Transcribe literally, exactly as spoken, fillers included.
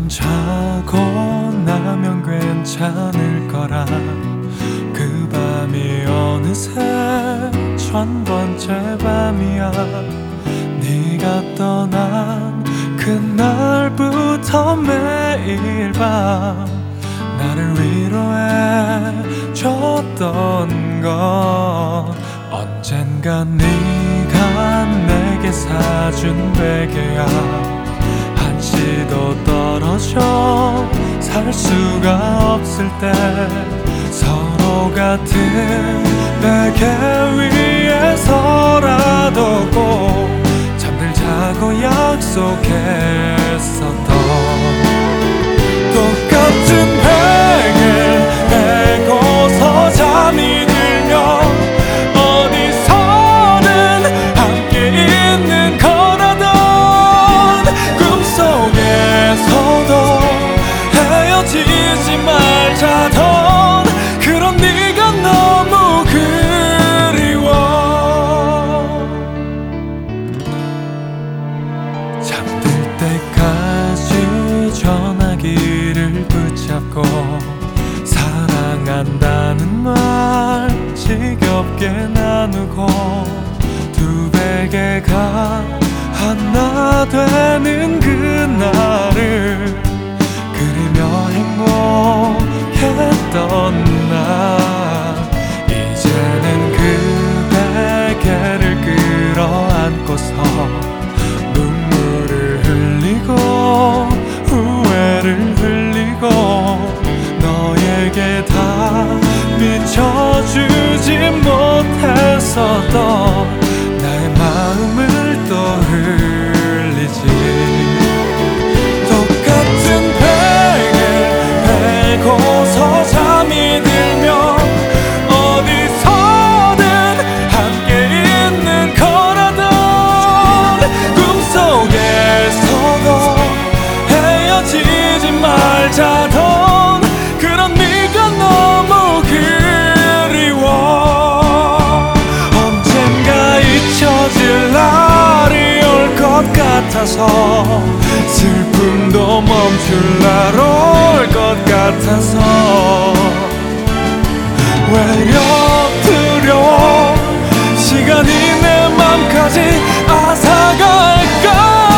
자고 나면 괜찮을 거라. 그 밤이 어느새 천 번째 밤이야. 네가 떠난 그날부터 매일 밤 나를 위로해 줬던 건 언젠가 네가 내게 사준 베개야. 한시도 떨어져 살 수가 없을 때 서로 같은 베개 위에서라도 꼭 잠들자고 약속했었던 똑같은 베개 베고서 잠이 들면 어디서는 함께 있는 거라던 꿈속에서도 헤어지지 말자던 그런 네가 너무 그리워. 잠들 때까지 전화기를 붙잡고 사랑한다는 말 지겹게 나누고 두 베개가 하나 되는 그날을 그리며 행복했던 날. 이제는 그 베개를 끌어안고서 눈물을 흘리고 후회를 흘리고 너에게 다 비춰주지 못했었던 나의 마음을 또 흘리지. 똑같은 베개 베고서 잠이 들면 어디서든 함께 있는 거라던 꿈속에서도 헤어지지 말자던 그런 네가 너무 그리워. 언젠가 잊혀질 날이 올 것 같아서 슬픔도 멈출 날 올 것 같아서 외려 두려워 시간이 내 맘까지 앗아갈까.